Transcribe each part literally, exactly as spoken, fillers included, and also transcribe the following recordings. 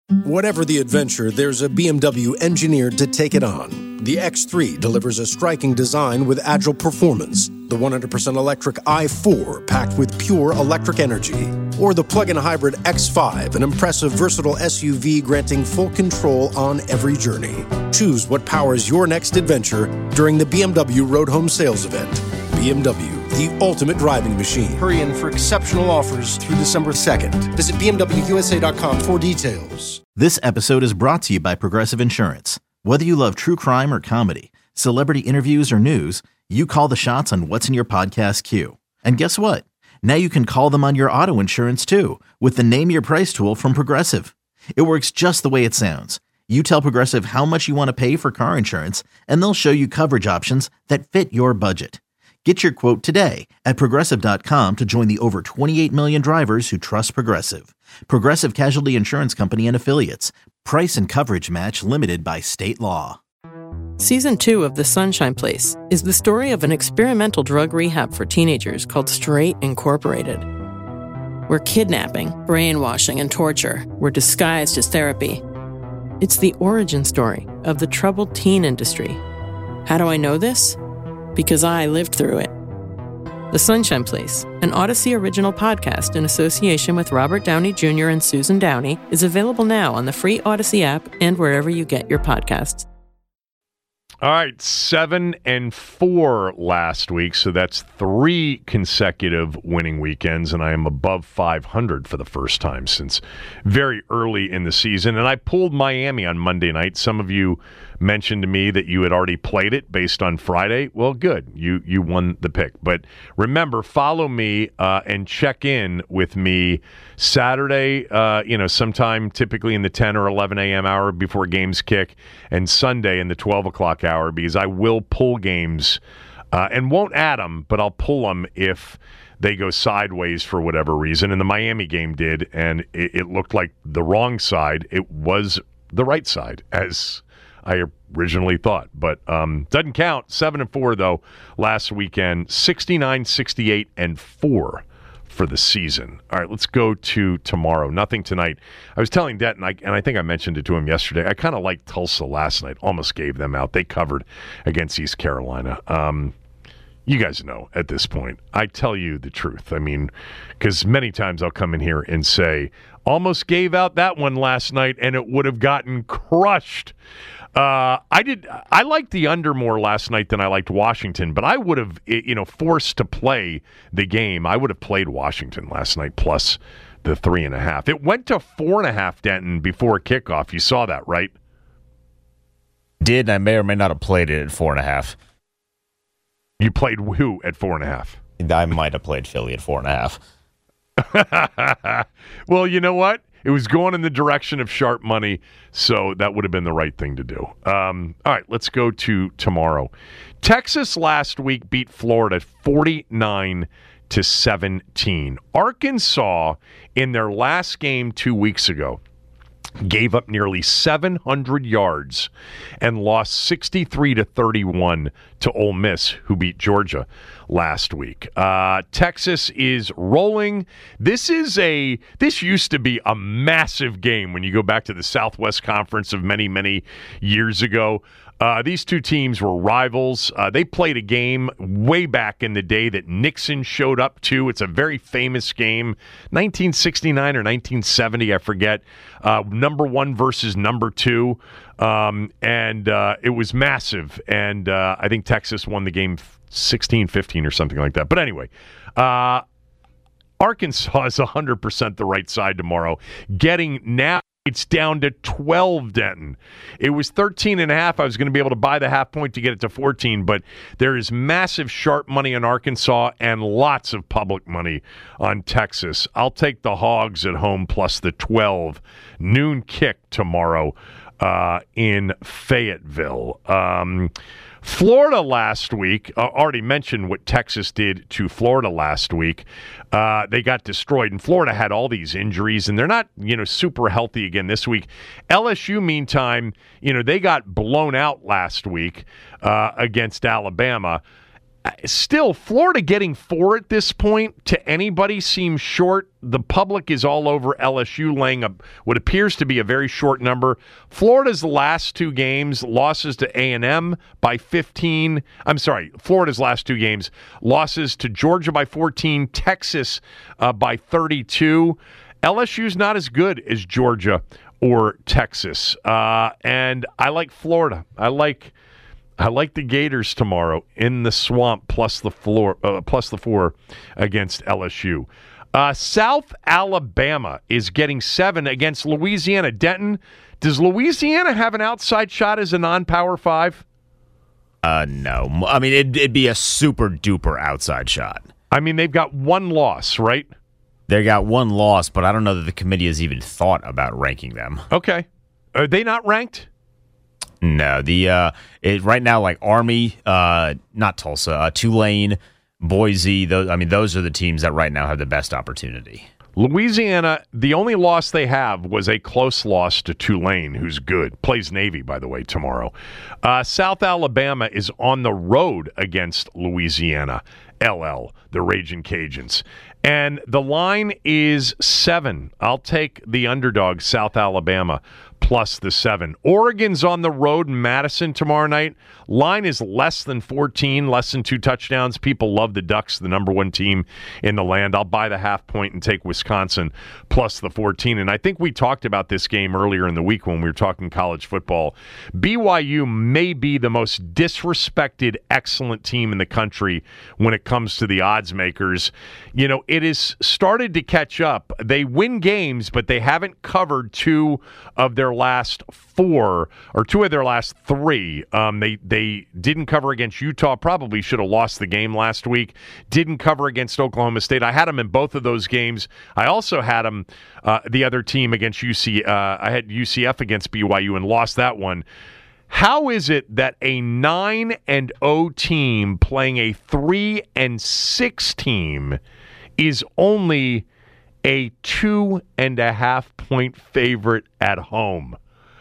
Whatever the adventure, there's a B M W engineered to take it on. The X three delivers a striking design with agile performance. The one hundred percent electric i four packed with pure electric energy. Or the plug-in hybrid X five, an impressive versatile S U V granting full control on every journey. Choose what powers your next adventure during the B M W Road Home Sales Event. B M W, the ultimate driving machine. Hurry in for exceptional offers through December second. Visit B M W U S A dot com for details. This episode is brought to you by Progressive Insurance. Whether you love true crime or comedy, celebrity interviews or news, you call the shots on what's in your podcast queue. And guess what? Now you can call them on your auto insurance too with the Name Your Price tool from Progressive. It works just the way it sounds. You tell Progressive how much you want to pay for car insurance, and they'll show you coverage options that fit your budget. Get your quote today at Progressive dot com to join the over twenty-eight million drivers who trust Progressive. Progressive Casualty Insurance Company and Affiliates. Price and coverage match limited by state law. Season two of The Sunshine Place is the story of an experimental drug rehab for teenagers called Straight Incorporated, where kidnapping, brainwashing, and torture were disguised as therapy. It's the origin story of the troubled teen industry. How do I know this? Because I lived through it. The Sunshine Place, an Odyssey original podcast in association with Robert Downey Junior and Susan Downey, is available now on the free Odyssey app and wherever you get your podcasts. All right, seven and four last week, so that's three consecutive winning weekends, and I am above five hundred for the first time since very early in the season. And I pulled Miami on Monday night. Some of you mentioned to me that you had already played it based on Friday. Well, good. You you won the pick. But remember, follow me uh, and check in with me Saturday, uh, you know, sometime typically in the ten or eleven a.m. hour before games kick, and Sunday in the twelve o'clock hour, because I will pull games uh, and won't add them, but I'll pull them if they go sideways for whatever reason. And the Miami game did, and it, it looked like the wrong side. It was the right side, as I originally thought, but um, doesn't count. Seven and four though last weekend. sixty-nine, sixty-eight, and four for the season. All right, let's go to tomorrow. Nothing tonight. I was telling Denton, I, and I think I mentioned it to him yesterday, I kind of liked Tulsa last night. Almost gave them out. They covered against East Carolina. Um, you guys know at this point, I tell you the truth. I mean, because many times I'll come in here and say, almost gave out that one last night, and it would have gotten crushed. Uh, I did. I liked the under more last night than I liked Washington, but I would have, you know, forced to play the game. I would have played Washington last night plus the three and a half. It went to four and a half, Denton, before kickoff. You saw that, right? Did, and I may or may not have played it at four and a half. You played who at four and a half? I might have played Philly at four and a half. Well, you know what? It was going in the direction of sharp money, so that would have been the right thing to do. Um, all right, let's go to tomorrow. Texas last week beat Florida forty-nine to seventeen. Arkansas, in their last game two weeks ago, gave up nearly seven hundred yards and lost sixty-three to thirty-one to Ole Miss, who beat Georgia last week. Uh, Texas is rolling. This is a this used to be a massive game when you go back to the Southwest Conference of many, many years ago. Uh, these two teams were rivals. Uh, they played a game way back in the day that Nixon showed up to. It's a very famous game, nineteen sixty-nine or nineteen seventy, I forget. Uh, number one versus number two, um, and uh, it was massive. And uh, I think Texas won the game sixteen fifteen or something like that. But anyway, uh, Arkansas is one hundred percent the right side tomorrow, getting now. It's down to twelve, Denton. It was thirteen and a half. I was going to be able to buy the half point to get it to fourteen, but there is massive sharp money on Arkansas and lots of public money on Texas. I'll take the Hogs at home plus the twelve. Noon kick tomorrow uh, in Fayetteville. Um, Florida last week, uh, already mentioned what Texas did to Florida last week. Uh, they got destroyed, and Florida had all these injuries, and they're not, you know, super healthy again this week. L S U, meantime, you know, they got blown out last week uh, against Alabama. Still, Florida getting four at this point to anybody seems short. The public is all over L S U laying up what appears to be a very short number. Florida's last two games, losses to A and M by fifteen. I'm sorry, Florida's last two games, losses to Georgia by fourteen, Texas uh, by thirty-two. L S U's not as good as Georgia or Texas. Uh, and I like Florida. I like... I like the Gators tomorrow in the swamp plus the floor uh, plus the four against L S U. Uh, South Alabama is getting seven against Louisiana. Denton, does Louisiana have an outside shot as a non-power five? Uh, no. I mean, it'd, it'd be a super duper outside shot. I mean, they've got one loss, right? They got one loss, but I don't know that the committee has even thought about ranking them. Okay. Are they not ranked? No, the uh, it, right now, like Army, uh, not Tulsa, uh, Tulane, Boise. Those, I mean, those are the teams that right now have the best opportunity. Louisiana, the only loss they have was a close loss to Tulane, who's good. Plays Navy, by the way, tomorrow. Uh, South Alabama is on the road against Louisiana. L L, the Raging Cajuns. And the line is seven. I'll take the underdog, South Alabama, plus the seven. Oregon's on the road in Madison tomorrow night. Line is less than fourteen, less than two touchdowns. People love the Ducks, the number one team in the land. I'll buy the half point and take Wisconsin plus the fourteen. And I think we talked about this game earlier in the week when we were talking college football. B Y U may be the most disrespected, excellent team in the country when it comes to the odds makers. You know, it has started to catch up. They win games, but they haven't covered two of their last four, or two of their last three. Um, they they didn't cover against Utah. Probably should have lost the game last week. Didn't cover against Oklahoma State. I had them in both of those games. I also had them uh, the other team against U C. Uh, I had U C F against B Y U and lost that one. How is it that a nine and oh team playing a three and six team is only a two and a half point favorite at home?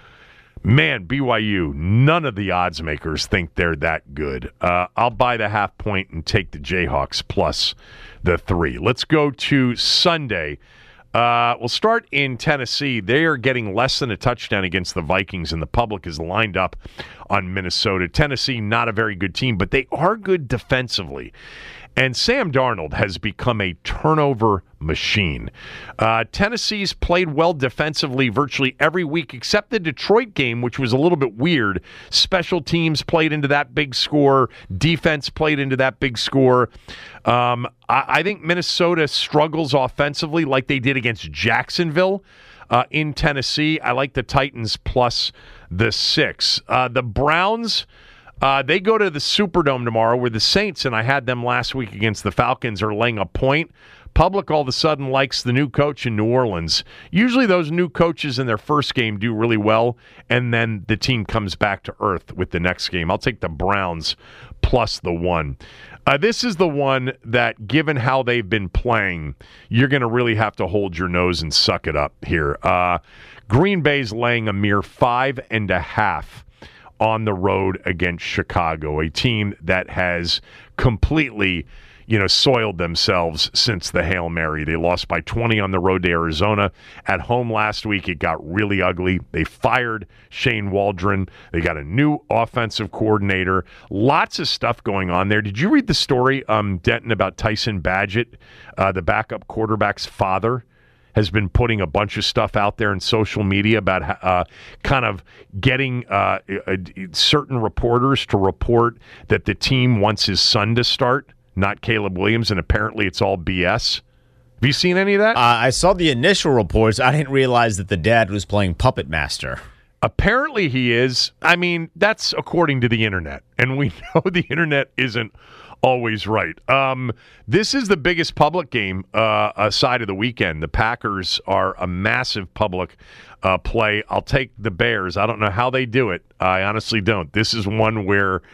Man, B Y U, none of the odds makers think they're that good. Uh, I'll buy the half point and take the Jayhawks plus the three. Let's go to Sunday. Uh, we'll start in Tennessee. They are getting less than a touchdown against the Vikings, and the public is lined up on Minnesota. Tennessee, not a very good team, but they are good defensively. And Sam Darnold has become a turnover machine. Uh, Tennessee's played well defensively virtually every week except the Detroit game, which was a little bit weird. Special teams played into that big score. Defense played into that big score. Um, I, I think Minnesota struggles offensively like they did against Jacksonville uh, in Tennessee. I like the Titans plus the six. Uh, the Browns... Uh, they go to the Superdome tomorrow where the Saints, and I had them last week against the Falcons, are laying a point. Public all of a sudden likes the new coach in New Orleans. Usually those new coaches in their first game do really well, and then the team comes back to earth with the next game. I'll take the Browns plus the one. Uh, this is the one that, given how they've been playing, you're going to really have to hold your nose and suck it up here. Uh, Green Bay's laying a mere five and a half on the road against Chicago, a team that has completely, you know, soiled themselves since the Hail Mary. They lost by twenty on the road to Arizona. At home last week, it got really ugly. They fired Shane Waldron. They got a new offensive coordinator. Lots of stuff going on there. Did you read the story, um, Denton, about Tyson Badgett, uh, the backup quarterback's father? Has been putting a bunch of stuff out there in social media about uh, kind of getting uh, a, a, certain reporters to report that the team wants his son to start, not Caleb Williams, and apparently it's all B S. Have you seen any of that? Uh, I saw the initial reports. I didn't realize that the dad was playing Puppet Master. Apparently he is. I mean, that's according to the internet, and we know the internet isn't always right. Um, this is the biggest public game uh, aside of the weekend. The Packers are a massive public uh, play. I'll take the Bears. I don't know how they do it. I honestly don't. This is one where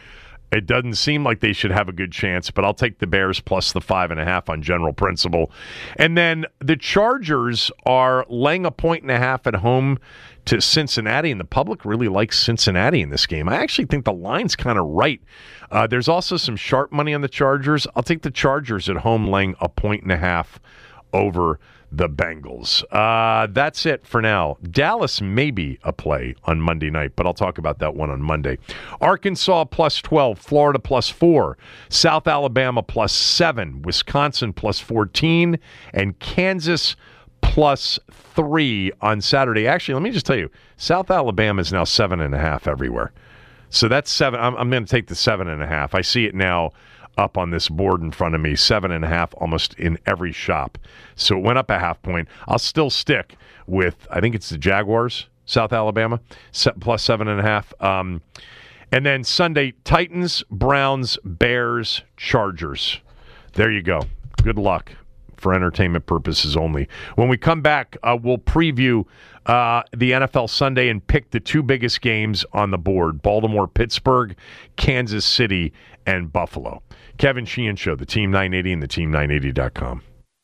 It doesn't seem like they should have a good chance, but I'll take the Bears plus the five and a half on general principle. And then the Chargers are laying a point and a half at home to Cincinnati, and the public really likes Cincinnati in this game. I actually think the line's kind of right. Uh, there's also some sharp money on the Chargers. I'll take the Chargers at home laying a point and a half over the Bengals. Uh, that's it for now. Dallas may be a play on Monday night, but I'll talk about that one on Monday. Arkansas plus twelve, Florida plus four, South Alabama plus seven, Wisconsin plus fourteen, and Kansas plus three on Saturday. Actually, let me just tell you, South Alabama is now seven and a half everywhere. So that's seven. I'm, I'm going to take the seven and a half. I see it now up on this board in front of me, seven and a half almost in every shop. So it went up a half point. I'll still stick with, I think it's the Jaguars, South Alabama, plus seven and a half. Um, and then Sunday, Titans, Browns, Bears, Chargers. There you go. Good luck for entertainment purposes only. When we come back, uh, we'll preview uh, the N F L Sunday and pick the two biggest games on the board, Baltimore, Pittsburgh, Kansas City, and Buffalo. Kevin Sheehan Show, the Team nine eighty and the team nine eighty dot com.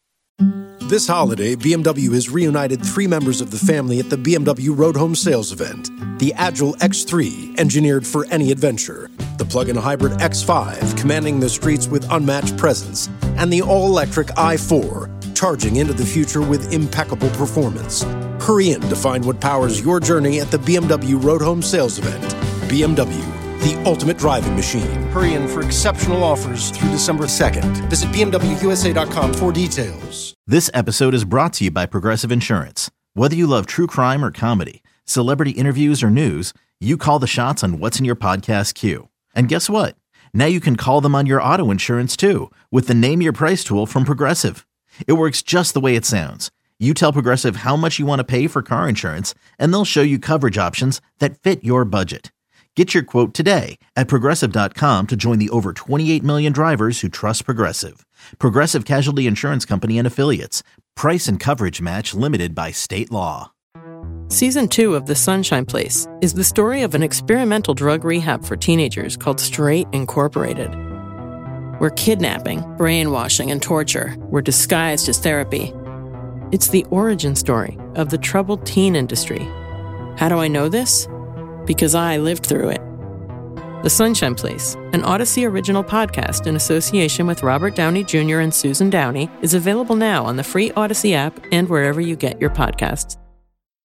This holiday, B M W has reunited three members of the family at the B M W Road Home Sales Event. The Agile X three, engineered for any adventure. The plug-in hybrid X five, commanding the streets with unmatched presence. And the all-electric i four, charging into the future with impeccable performance. Hurry in to find what powers your journey at the B M W Road Home Sales Event. B M W, the ultimate driving machine. Hurry in for exceptional offers through December second. Visit B M W U S A dot com for details. This episode is brought to you by Progressive Insurance. Whether you love true crime or comedy, celebrity interviews or news, you call the shots on what's in your podcast queue. And guess what? Now you can call them on your auto insurance too with the Name Your Price tool from Progressive. It works just the way it sounds. You tell Progressive how much you want to pay for car insurance, and they'll show you coverage options that fit your budget. Get your quote today at Progressive dot com to join the over twenty-eight million drivers who trust Progressive. Progressive Casualty Insurance Company and Affiliates. Price and coverage match limited by state law. Season two of The Sunshine Place is the story of an experimental drug rehab for teenagers called Straight Incorporated, where kidnapping, brainwashing, and torture were disguised as therapy. It's the origin story of the troubled teen industry. How do I know this? Because I lived through it. The Sunshine Place, an Odyssey original podcast in association with Robert Downey Junior and Susan Downey, is available now on the free Odyssey app and wherever you get your podcasts.